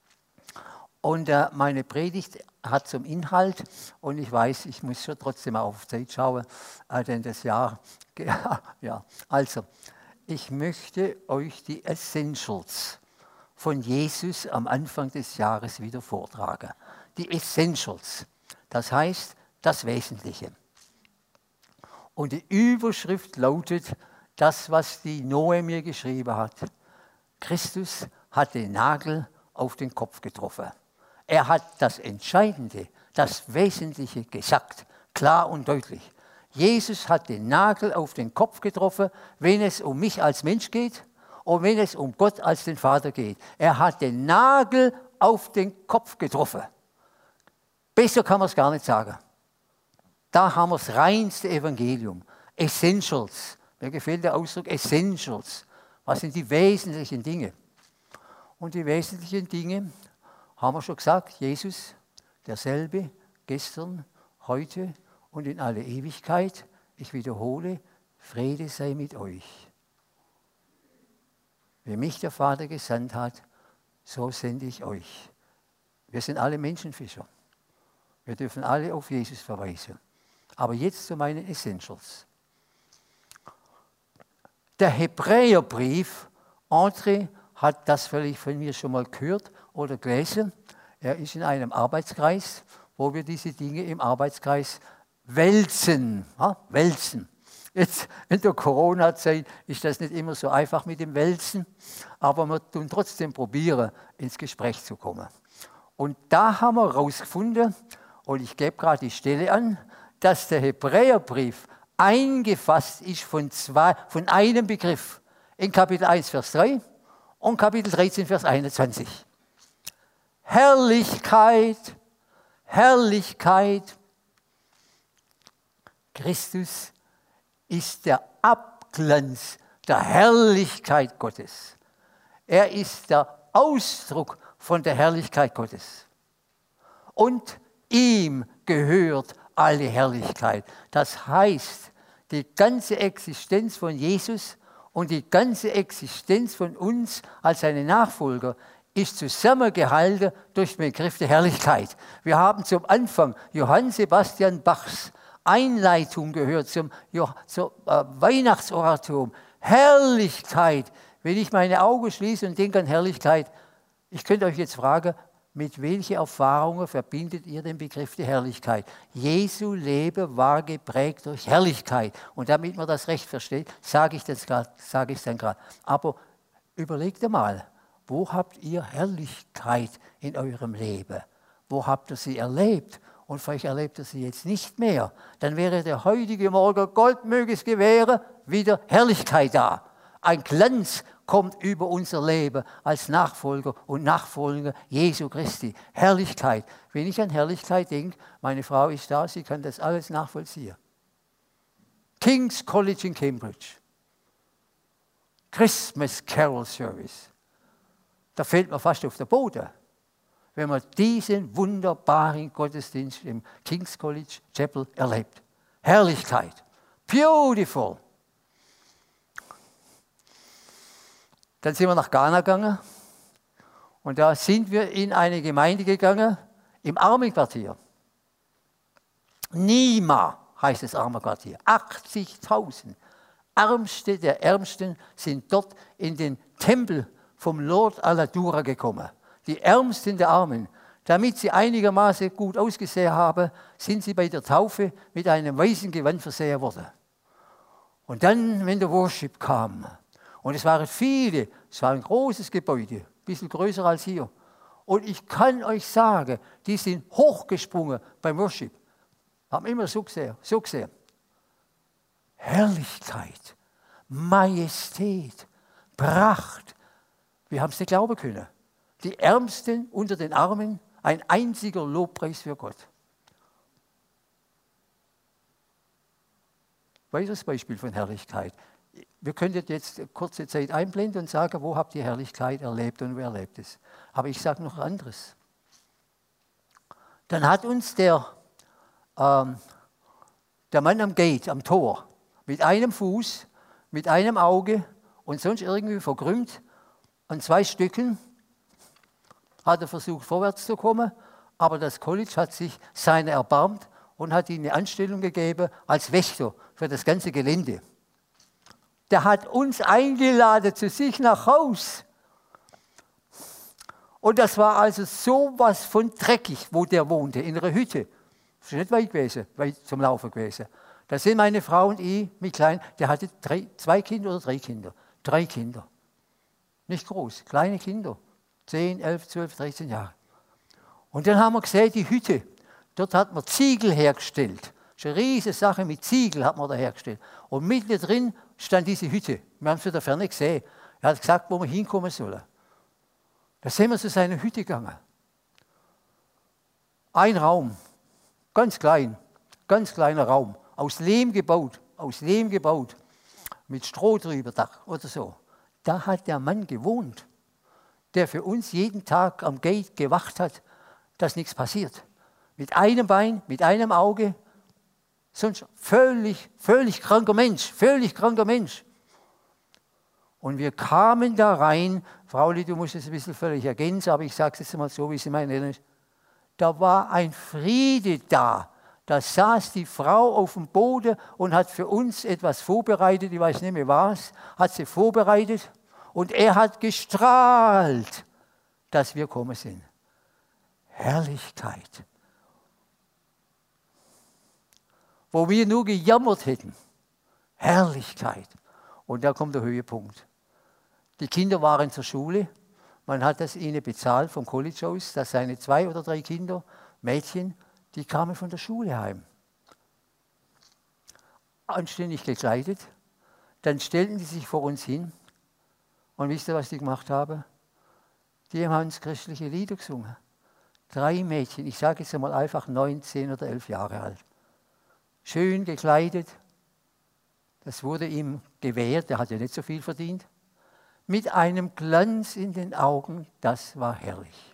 [SPEAKER 1] Und äh, meine Predigt hat zum Inhalt, und ich weiß, ich muss schon trotzdem auf Zeit schauen, äh, denn das Jahr, ja, also, ich möchte euch die Essentials von Jesus am Anfang des Jahres wieder vortragen. Die Essentials, das heißt das Wesentliche. Und die Überschrift lautet, das, was die Noe mir geschrieben hat. Christus hat den Nagel auf den Kopf getroffen. Er hat das Entscheidende, das Wesentliche gesagt, klar und deutlich. Jesus hat den Nagel auf den Kopf getroffen, wenn es um mich als Mensch geht und wenn es um Gott als den Vater geht. Er hat den Nagel auf den Kopf getroffen. Besser kann man es gar nicht sagen. Da haben wir das reinste Evangelium. Essentials. Mir gefällt der Ausdruck Essentials. Was sind die wesentlichen Dinge? Und die wesentlichen Dinge haben wir schon gesagt. Jesus, derselbe, gestern, heute und in alle Ewigkeit. Ich wiederhole, Friede sei mit euch. Wie mich der Vater gesandt hat, so sende ich euch. Wir sind alle Menschenfischer. Wir dürfen alle auf Jesus verweisen. Aber jetzt zu meinen Essentials. Der Hebräerbrief, André hat das vielleicht von mir schon mal gehört oder gelesen. Er ist in einem Arbeitskreis, wo wir diese Dinge im Arbeitskreis wälzen. Ja, wälzen. Jetzt in der Corona-Zeit ist das nicht immer so einfach mit dem Wälzen, aber wir tun trotzdem probieren, ins Gespräch zu kommen. Und da haben wir herausgefunden, und ich gebe gerade die Stelle an, dass der Hebräerbrief eingefasst ist von, zwei, von einem Begriff. In Kapitel eins, Vers drei und Kapitel dreizehn, Vers einundzwanzig. Herrlichkeit, Herrlichkeit. Christus ist der Abglanz der Herrlichkeit Gottes. Er ist der Ausdruck von der Herrlichkeit Gottes. Und ihm gehört alle Herrlichkeit. Das heißt, die ganze Existenz von Jesus und die ganze Existenz von uns als seine Nachfolger ist zusammengehalten durch den Begriff der Herrlichkeit. Wir haben zum Anfang Johann Sebastian Bachs Einleitung gehört zum, zum äh, Weihnachtsoratorium. Herrlichkeit. Wenn ich meine Augen schließe und denke an Herrlichkeit, ich könnte euch jetzt fragen, mit welchen Erfahrungen verbindet ihr den Begriff der Herrlichkeit? Jesu Leben war geprägt durch Herrlichkeit. Und damit man das recht versteht, sage ich das grad, sage ich es dann gerade. Aber überlegt mal, wo habt ihr Herrlichkeit in eurem Leben? Wo habt ihr sie erlebt? Und vielleicht erlebt ihr sie jetzt nicht mehr. Dann wäre der heutige Morgen, Gott möge es gewähren, wieder Herrlichkeit da. Ein Glanz kommt über unser Leben als Nachfolger und Nachfolger Jesu Christi. Herrlichkeit. Wenn ich an Herrlichkeit denke, meine Frau ist da, sie kann das alles nachvollziehen. King's College in Cambridge. Christmas Carol Service. Da fällt mir fast auf den Boden, wenn man diesen wunderbaren Gottesdienst im King's College Chapel erlebt. Herrlichkeit. Beautiful. Dann sind wir nach Ghana gegangen und da sind wir in eine Gemeinde gegangen, im Armenquartier. Nima heißt das Armenquartier. achtzigtausend Ärmste der Ärmsten sind dort in den Tempel vom Lord Aladura gekommen. Die Ärmsten der Armen. Damit sie einigermaßen gut ausgesehen haben, sind sie bei der Taufe mit einem weißen Gewand versehen worden. Und dann, wenn der Worship kam, und es waren viele, es war ein großes Gebäude, ein bisschen größer als hier. Und ich kann euch sagen, die sind hochgesprungen beim Worship. Haben immer so gesehen, so gesehen. Herrlichkeit, Majestät, Pracht. Wir haben es nicht glauben können. Die Ärmsten unter den Armen, ein einziger Lobpreis für Gott. Weiteres Beispiel von Herrlichkeit. Wir könnten jetzt kurze Zeit einblenden und sagen, wo habt ihr Herrlichkeit erlebt und wer erlebt es. Aber ich sage noch anderes. Dann hat uns der, ähm, der Mann am Gate, am Tor, mit einem Fuß, mit einem Auge und sonst irgendwie verkrümmt, an zwei Stücken, hat er versucht, vorwärts zu kommen, aber das College hat sich seiner erbarmt und hat ihm eine Anstellung gegeben als Wächter für das ganze Gelände. Der hat uns eingeladen zu sich nach Haus. Und das war also sowas von dreckig, wo der wohnte, in einer Hütte. Das ist nicht weit gewesen, weit zum Laufen gewesen. Da sind meine Frau und ich mit kleinen, der hatte drei, zwei Kinder oder drei Kinder. Drei Kinder. Nicht groß, kleine Kinder. zehn, elf, zwölf, dreizehn Jahre. Und dann haben wir gesehen, die Hütte. Dort hat man Ziegel hergestellt. Das ist eine riesige Sache, mit Ziegel hat man da hergestellt. Und mitten drin stand diese Hütte. Wir haben es von der Ferne gesehen. Er hat gesagt, wo wir hinkommen sollen. Da sind wir zu seiner Hütte gegangen. Ein Raum, ganz klein, ganz kleiner Raum, aus Lehm gebaut, aus Lehm gebaut, mit Stroh drüber Dach oder so. Da hat der Mann gewohnt, der für uns jeden Tag am Gate gewacht hat, dass nichts passiert. Mit einem Bein, mit einem Auge, sonst völlig, völlig kranker Mensch, völlig kranker Mensch. Und wir kamen da rein, Frauli, du musst es ein bisschen völlig ergänzen, aber ich sage es jetzt mal so, wie sie meinen. Da war ein Friede da. Da saß die Frau auf dem Boden und hat für uns etwas vorbereitet, ich weiß nicht mehr was, hat sie vorbereitet und er hat gestrahlt, dass wir gekommen sind. Herrlichkeit. Wo wir nur gejammert hätten. Herrlichkeit. Und da kommt der Höhepunkt. Die Kinder waren zur Schule. Man hat das ihnen bezahlt vom College aus, dass seine zwei oder drei Kinder, Mädchen, die kamen von der Schule heim. Anständig gekleidet. Dann stellten die sich vor uns hin. Und wisst ihr, was die gemacht haben? Die haben uns christliche Lieder gesungen. Drei Mädchen, ich sage jetzt einmal einfach neun, zehn oder elf Jahre alt. Schön gekleidet. Das wurde ihm gewährt, er hat ja nicht so viel verdient. Mit einem Glanz in den Augen, das war herrlich.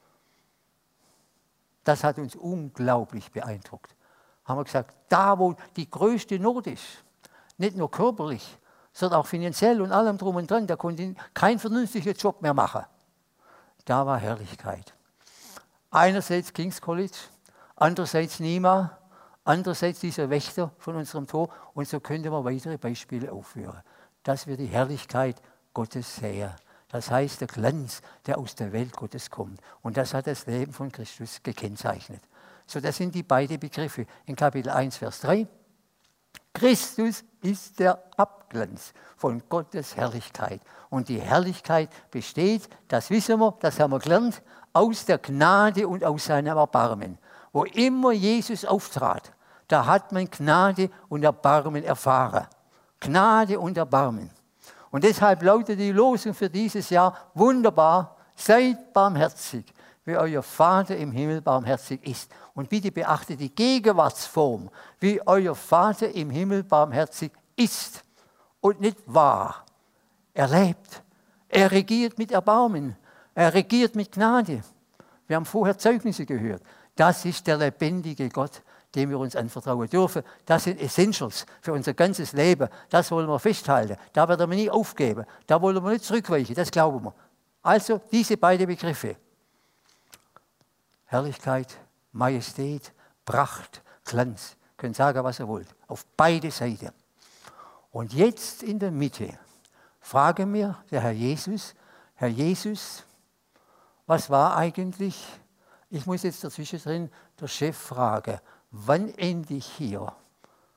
[SPEAKER 1] Das hat uns unglaublich beeindruckt. Haben wir gesagt, da wo die größte Not ist, nicht nur körperlich, sondern auch finanziell und allem drum und dran, da konnte kein vernünftiger Job mehr machen. Da war Herrlichkeit. Einerseits King's College, andererseits Nima, andererseits dieser Wächter von unserem Tor. Und so könnte man weitere Beispiele aufführen, dass wir die Herrlichkeit Gottes sehen. Das heißt, der Glanz, der aus der Welt Gottes kommt. Und das hat das Leben von Christus gekennzeichnet. So, das sind die beiden Begriffe in Kapitel eins, Vers drei. Christus ist der Abglanz von Gottes Herrlichkeit. Und die Herrlichkeit besteht, das wissen wir, das haben wir gelernt, aus der Gnade und aus seinem Erbarmen. Wo immer Jesus auftrat, da hat man Gnade und Erbarmen erfahren. Gnade und Erbarmen. Und deshalb lautet die Losung für dieses Jahr wunderbar, seid barmherzig, wie euer Vater im Himmel barmherzig ist. Und bitte beachtet die Gegenwartsform, wie euer Vater im Himmel barmherzig ist und nicht war. Er lebt, er regiert mit Erbarmen, er regiert mit Gnade. Wir haben vorher Zeugnisse gehört. Das ist der lebendige Gott, dem wir uns anvertrauen dürfen. Das sind Essentials für unser ganzes Leben. Das wollen wir festhalten. Da werden wir nie aufgeben. Da wollen wir nicht zurückweichen. Das glauben wir. Also diese beiden Begriffe. Herrlichkeit, Majestät, Pracht, Glanz. Ihr könnt sagen, was ihr wollt. Auf beide Seiten. Und jetzt in der Mitte fragen wir der Herr Jesus, Herr Jesus, was war eigentlich, ich muss jetzt dazwischen drin der Chef fragen, wann endlich hier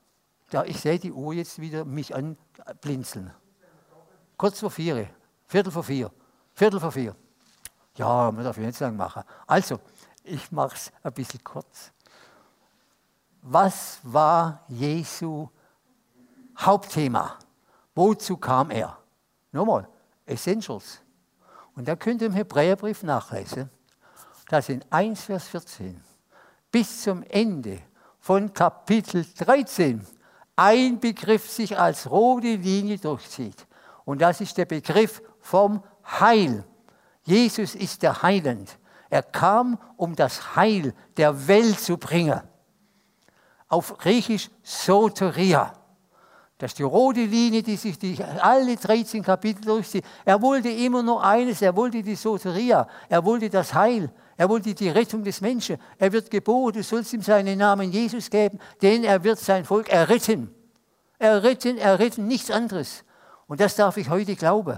[SPEAKER 1] Da, ich sehe die Uhr jetzt wieder mich anblinzeln. Kurz vor vier, Viertel vor vier, Viertel vor vier. Ja, man darf ich nicht lang machen. Also, ich mache es ein bisschen kurz. Was war Jesu Hauptthema? Wozu kam er? Nochmal, Essentials. Und da könnt ihr im Hebräerbrief nachlesen, dass in eins Vers vierzehn bis zum Ende von Kapitel dreizehn ein Begriff sich als rote Linie durchzieht. Und das ist der Begriff vom Heil. Jesus ist der Heiland. Er kam, um das Heil der Welt zu bringen. Auf Griechisch Soteria. Das ist die rote Linie, die sich die alle dreizehn Kapitel durchzieht. Er wollte immer nur eines, er wollte die Soteria, er wollte das Heil, er wollte die Rettung des Menschen. Er wird geboren, du sollst ihm seinen Namen Jesus geben, denn er wird sein Volk erretten. Erretten, erretten, nichts anderes. Und das darf ich heute glauben.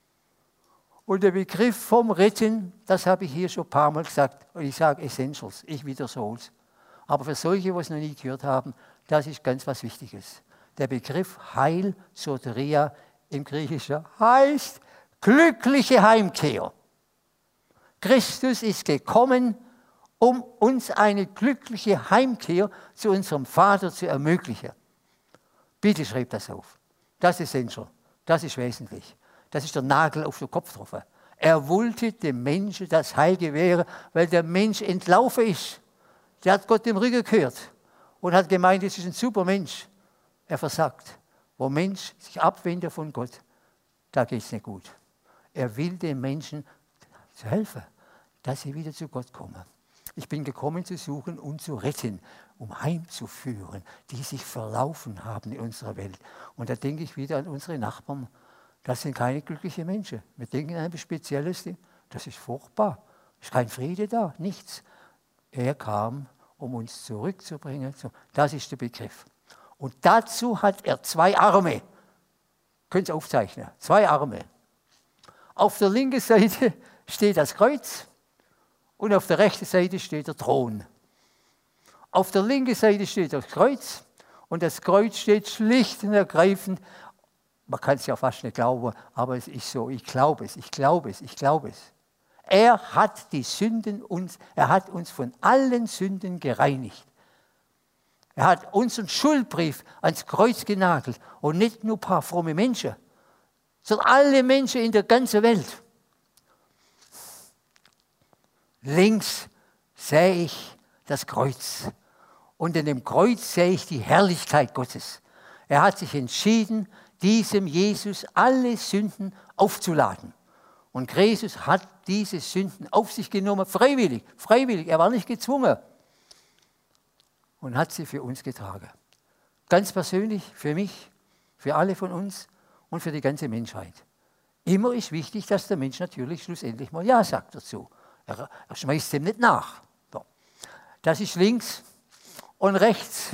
[SPEAKER 1] Und der Begriff vom Retten, das habe ich hier schon ein paar Mal gesagt. Und ich sage Essentials, ich wiederhole es. Aber für solche, die es noch nie gehört haben, das ist ganz was Wichtiges. Der Begriff Heil, Soteria im Griechischen, heißt glückliche Heimkehr. Christus ist gekommen, um uns eine glückliche Heimkehr zu unserem Vater zu ermöglichen. Bitte schreibt das auf. Das ist essential. Das ist wesentlich. Das ist der Nagel auf den Kopf drauf. Er wollte dem Menschen das Heil gewähren, weil der Mensch entlaufen ist. Der hat Gott im Rücken gehört und hat gemeint, es ist ein super Mensch. Er versagt. Wo Mensch sich abwendet von Gott, da geht es nicht gut. Er will den Menschen helfen, dass sie wieder zu Gott kommen. Ich bin gekommen zu suchen und zu retten, um heimzuführen, die sich verlaufen haben in unserer Welt. Und da denke ich wieder an unsere Nachbarn. Das sind keine glücklichen Menschen. Wir denken an ein spezielles Ding. Das ist furchtbar. Es ist kein Friede da, nichts. Er kam, um uns zurückzubringen. Das ist der Begriff. Und dazu hat er zwei Arme. Könnt ihr aufzeichnen. Zwei Arme. Auf der linken Seite steht das Kreuz und auf der rechten Seite steht der Thron. Auf der linken Seite steht das Kreuz und das Kreuz steht schlicht und ergreifend. Man kann es ja fast nicht glauben, aber es ist so. Ich glaube es, ich glaube es, ich glaube es. Er hat die Sünden uns, er hat uns von allen Sünden gereinigt. Er hat unseren Schuldbrief ans Kreuz genagelt und nicht nur ein paar fromme Menschen, sondern alle Menschen in der ganzen Welt. Links sehe ich das Kreuz und in dem Kreuz sehe ich die Herrlichkeit Gottes. Er hat sich entschieden, diesem Jesus alle Sünden aufzuladen. Und Jesus hat diese Sünden auf sich genommen, freiwillig, freiwillig, er war nicht gezwungen. Und hat sie für uns getragen. Ganz persönlich, für mich, für alle von uns und für die ganze Menschheit. Immer ist wichtig, dass der Mensch natürlich schlussendlich mal Ja sagt dazu. Er, er schmeißt dem nicht nach. So. Das ist links und rechts.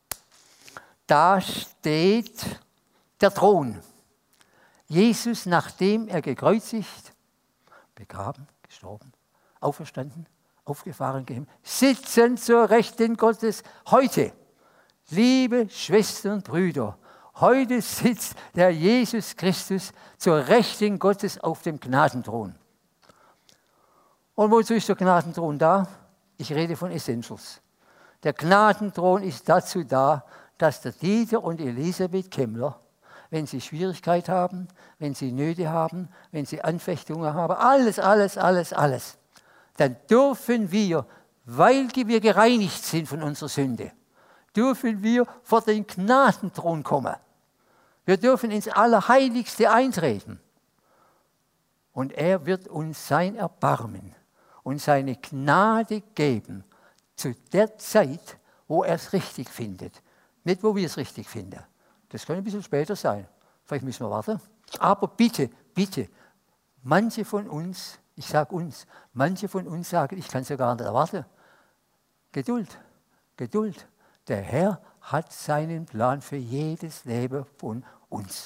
[SPEAKER 1] Da steht der Thron. Jesus, nachdem er gekreuzigt, begraben, gestorben, auferstanden, aufgefahren gehen, sitzen zur Rechten Gottes heute. Liebe Schwestern und Brüder, heute sitzt der Jesus Christus zur Rechten Gottes auf dem Gnadenthron. Und wozu ist der Gnadenthron da? Ich rede von Essentials. Der Gnadenthron ist dazu da, dass der Dieter und Elisabeth Kemmler, wenn sie Schwierigkeit haben, wenn sie Nöte haben, wenn sie Anfechtungen haben, alles, alles, alles, alles, dann dürfen wir, weil wir gereinigt sind von unserer Sünde, dürfen wir vor den Gnadenthron kommen. Wir dürfen ins Allerheiligste eintreten. Und er wird uns sein Erbarmen und seine Gnade geben zu der Zeit, wo er es richtig findet. Nicht, wo wir es richtig finden. Das kann ein bisschen später sein. Vielleicht müssen wir warten. Aber bitte, bitte, manche von uns, ich sage uns, manche von uns sagen, ich kann es ja gar nicht erwarten. Geduld, Geduld. Der Herr hat seinen Plan für jedes Leben von uns.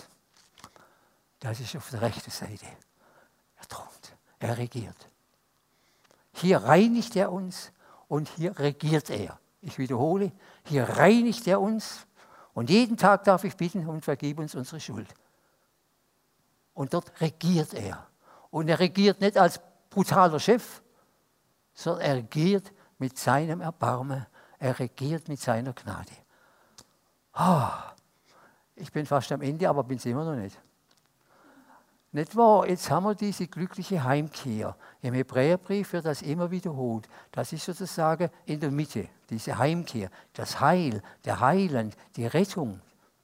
[SPEAKER 1] Das ist auf der rechten Seite. Er thront, er regiert. Hier reinigt er uns und hier regiert er. Ich wiederhole, hier reinigt er uns Und jeden Tag darf ich bitten und vergib uns unsere Schuld. Und dort regiert er. Und er regiert nicht als brutaler Chef, sondern er regiert mit seinem Erbarmen, er regiert mit seiner Gnade. Oh, ich bin fast am Ende, aber bin es immer noch nicht. Nicht wahr? Jetzt haben wir diese glückliche Heimkehr. Im Hebräerbrief wird das immer wiederholt. Das ist sozusagen in der Mitte, diese Heimkehr, das Heil, der Heiland, die Rettung.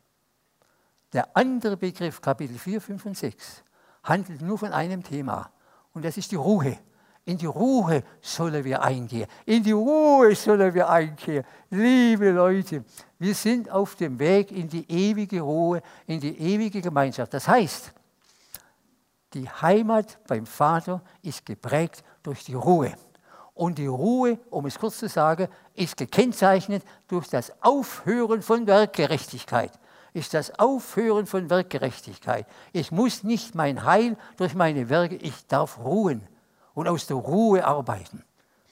[SPEAKER 1] Der andere Begriff, Kapitel vier, fünf und sechs, handelt nur von einem Thema. Und das ist die Ruhe. In die Ruhe sollen wir eingehen. In die Ruhe sollen wir einkehren. Liebe Leute, wir sind auf dem Weg in die ewige Ruhe, in die ewige Gemeinschaft. Das heißt, die Heimat beim Vater ist geprägt durch die Ruhe. Und die Ruhe, um es kurz zu sagen, ist gekennzeichnet durch das Aufhören von Werkgerechtigkeit. Ist das Aufhören von Werkgerechtigkeit. Ich muss nicht mein Heil durch meine Werke, ich darf ruhen und aus der Ruhe arbeiten.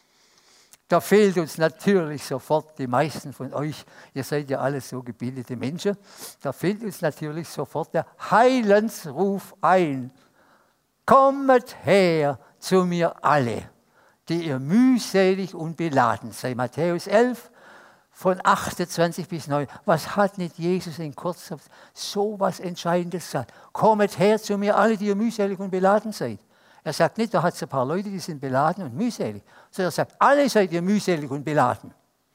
[SPEAKER 1] Da fehlt uns natürlich sofort, die meisten von euch, ihr seid ja alle so gebildete Menschen, da fehlt uns natürlich sofort der Heilandsruf ein. Kommet her zu mir alle, die ihr mühselig und beladen seid. Matthäus elf, von achtundzwanzig bis neun. Was hat nicht Jesus in Kurzem so was Entscheidendes gesagt? Kommet her zu mir alle, die ihr mühselig und beladen seid. Er sagt nicht, da hat es ein paar Leute, die sind beladen und mühselig, sondern er sagt, alle seid ihr mühselig und beladen.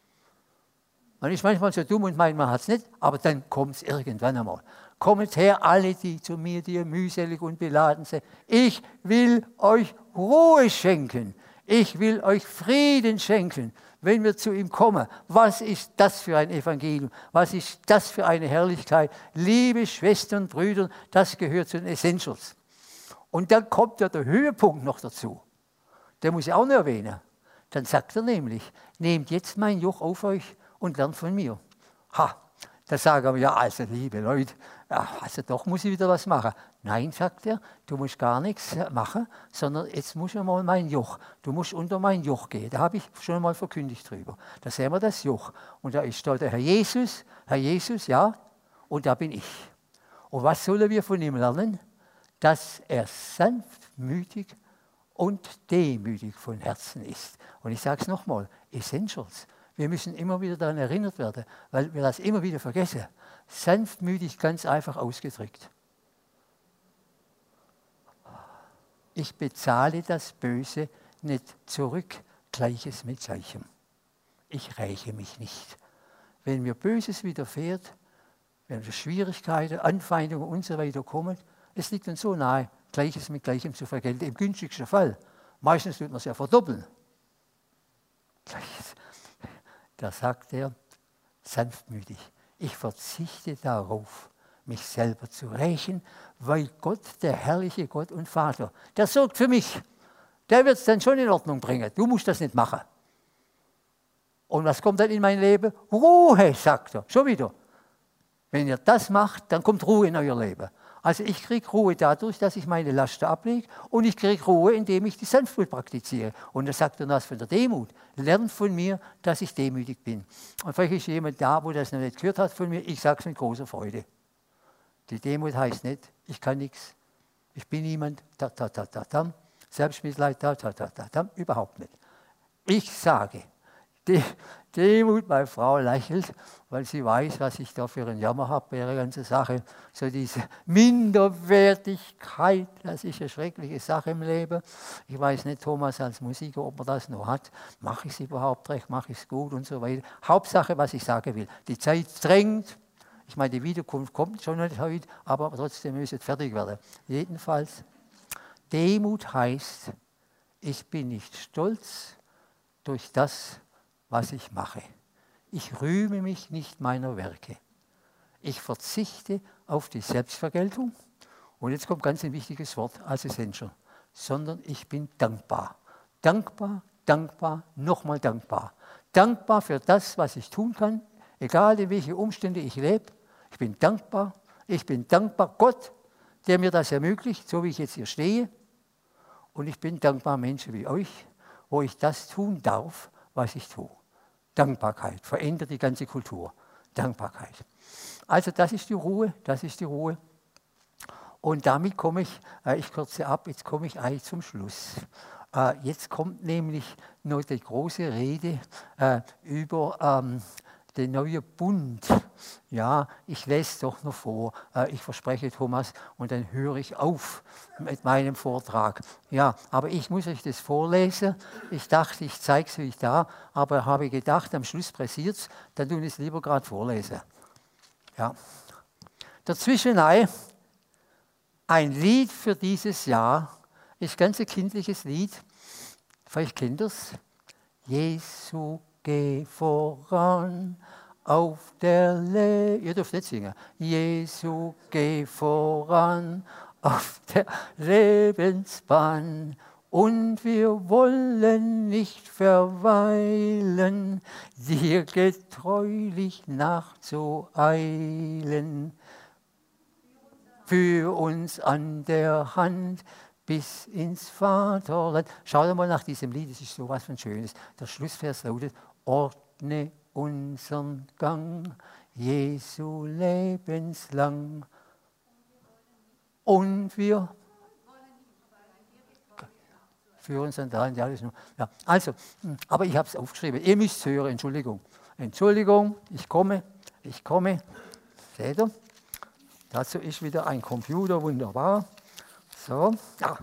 [SPEAKER 1] Man ist manchmal so dumm und meint, man hat es nicht, aber dann kommt es irgendwann einmal. Kommt her, alle, die zu mir, die ihr mühselig und beladen seid. Ich will euch Ruhe schenken. Ich will euch Frieden schenken, wenn wir zu ihm kommen. Was ist das für ein Evangelium? Was ist das für eine Herrlichkeit? Liebe Schwestern und Brüder, das gehört zu den Essentials. Und dann kommt ja der Höhepunkt noch dazu. Der muss ich auch noch erwähnen. Dann sagt er nämlich, nehmt jetzt mein Joch auf euch und lernt von mir. Ha, da sagen wir, ja, also liebe Leute, ja, also doch muss ich wieder was machen. Nein, sagt er, du musst gar nichts machen, sondern jetzt musst du mal mein Joch, du musst unter mein Joch gehen. Da habe ich schon mal verkündigt drüber. Da sehen wir das Joch. Und da ist da der Herr Jesus, Herr Jesus, ja, und da bin ich. Und was sollen wir von ihm lernen? Dass er sanftmütig und demütig von Herzen ist. Und ich sage es nochmal, Essentials. Wir müssen immer wieder daran erinnert werden, weil wir das immer wieder vergessen. Sanftmütig, ganz einfach ausgedrückt. Ich bezahle das Böse nicht zurück, Gleiches mit Gleichem. Ich räche mich nicht. Wenn mir Böses widerfährt, wenn Schwierigkeiten, Anfeindungen und so weiter kommen, es liegt uns so nahe, Gleiches mit Gleichem zu vergelten, im günstigsten Fall. Meistens tut man es ja verdoppeln. Gleiches. Da sagt er, sanftmütig, ich verzichte darauf, mich selber zu rächen, weil Gott, der herrliche Gott und Vater, der sorgt für mich. Der wird es dann schon in Ordnung bringen. Du musst das nicht machen. Und was kommt dann in mein Leben? Ruhe, sagt er, schon wieder. Wenn ihr das macht, dann kommt Ruhe in euer Leben. Also ich kriege Ruhe dadurch, dass ich meine Laster ablege und ich kriege Ruhe, indem ich die Sanftmut praktiziere. Und er sagt dann das von der Demut. Lernt von mir, dass ich demütig bin. Und vielleicht ist jemand da, wo das noch nicht gehört hat von mir, ich sage es mit großer Freude. Die Demut heißt nicht, ich kann nichts, ich bin niemand, ta, ta, ta, ta, ta. Selbstmitleid, ta, ta, ta, ta, ta, überhaupt nicht. Ich sage, die Demut, meine Frau lächelt, weil sie weiß, was ich da für einen Jammer habe bei der ganzen Sache. So diese Minderwertigkeit, das ist eine schreckliche Sache im Leben. Ich weiß nicht, Thomas als Musiker, ob man das noch hat. Mache ich es überhaupt recht, mache ich es gut und so weiter. Hauptsache, was ich sagen will. Die Zeit drängt. Ich meine, die Wiederkunft kommt schon nicht heute, aber trotzdem müsste es fertig werden. Jedenfalls, Demut heißt, ich bin nicht stolz durch das, was ich mache. Ich rühme mich nicht meiner Werke. Ich verzichte auf die Selbstvergeltung. Und jetzt kommt ganz ein wichtiges Wort als Essential. Sondern ich bin dankbar. Dankbar, dankbar, nochmal dankbar. Dankbar für das, was ich tun kann, egal in welche Umstände ich lebe. Ich bin dankbar. Ich bin dankbar Gott, der mir das ermöglicht, so wie ich jetzt hier stehe. Und ich bin dankbar Menschen wie euch, wo ich das tun darf, was ich tue. Dankbarkeit verändert die ganze Kultur. Dankbarkeit. Also das ist die Ruhe, das ist die Ruhe. Und damit komme ich, äh, ich kürze ab, jetzt komme ich eigentlich zum Schluss. Äh, jetzt kommt nämlich noch die große Rede äh, über ähm, den neuen Bund. Ja, ich lese es doch noch vor. Äh, ich verspreche Thomas und dann höre ich auf mit meinem Vortrag. Ja, aber ich muss euch das vorlesen. Ich dachte, ich zeige es euch da, aber habe gedacht, am Schluss pressiert es, dann tun ich es lieber gerade vorlesen. Ja. Dazwischen ein Lied für dieses Jahr, ist ganz ein kindliches Lied, vielleicht kennt ihr es. Jesu, geh voran auf der Le... Ihr dürft nicht singen. Jesu, geh voran auf der Lebensbahn und wir wollen nicht verweilen, dir getreulich nachzueilen. Für uns an der Hand bis ins Vaterland. Schaut mal nach diesem Lied, es ist sowas von Schönes. Der Schlussvers lautet, ordne unseren Gang, Jesu lebenslang. Und wir für uns an der Hand, ja, das nur. Ja, also, aber ich habe es aufgeschrieben. Ihr müsst es hören, Entschuldigung. Entschuldigung, ich komme, ich komme. Seht ihr? Dazu ist wieder ein Computer, wunderbar. So, ja.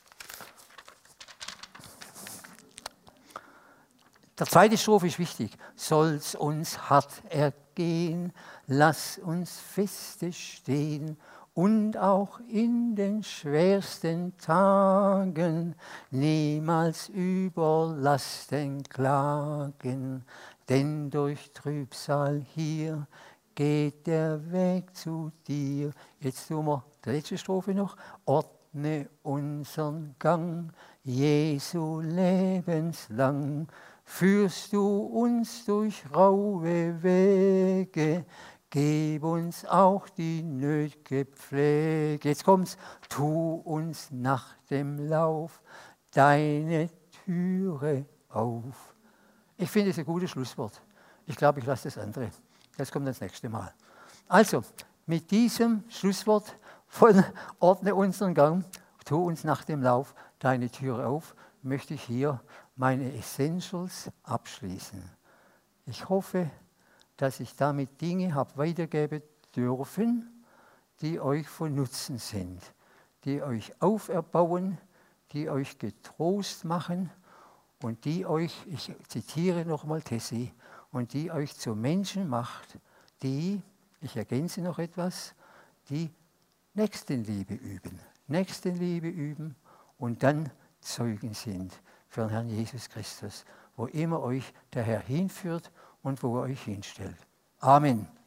[SPEAKER 1] Der zweite Strophe ist wichtig. Soll's uns hart ergehen, lass uns feste stehen und auch in den schwersten Tagen niemals über Lasten klagen, denn durch Trübsal hier geht der Weg zu dir. Jetzt tun wir die letzte Strophe noch. Ordne unseren Gang, Jesu lebenslang. Führst du uns durch raue Wege, gib uns auch die nötige Pflege. Jetzt kommt's. Tu uns nach dem Lauf deine Türe auf. Ich finde es ein gutes Schlusswort. Ich glaube, ich lasse das andere. Das kommt das nächste Mal. Also, mit diesem Schlusswort von Ordne unseren Gang, tu uns nach dem Lauf deine Türe auf, möchte ich hier meine Essentials abschließen. Ich hoffe, dass ich damit Dinge habe weitergeben dürfen, die euch von Nutzen sind, die euch auferbauen, die euch getrost machen und die euch, ich zitiere nochmal Tessie, und die euch zu Menschen macht, die, ich ergänze noch etwas, die Nächstenliebe üben. Nächstenliebe üben und dann Zeugen sind für den Herrn Jesus Christus, wo immer euch der Herr hinführt und wo er euch hinstellt. Amen.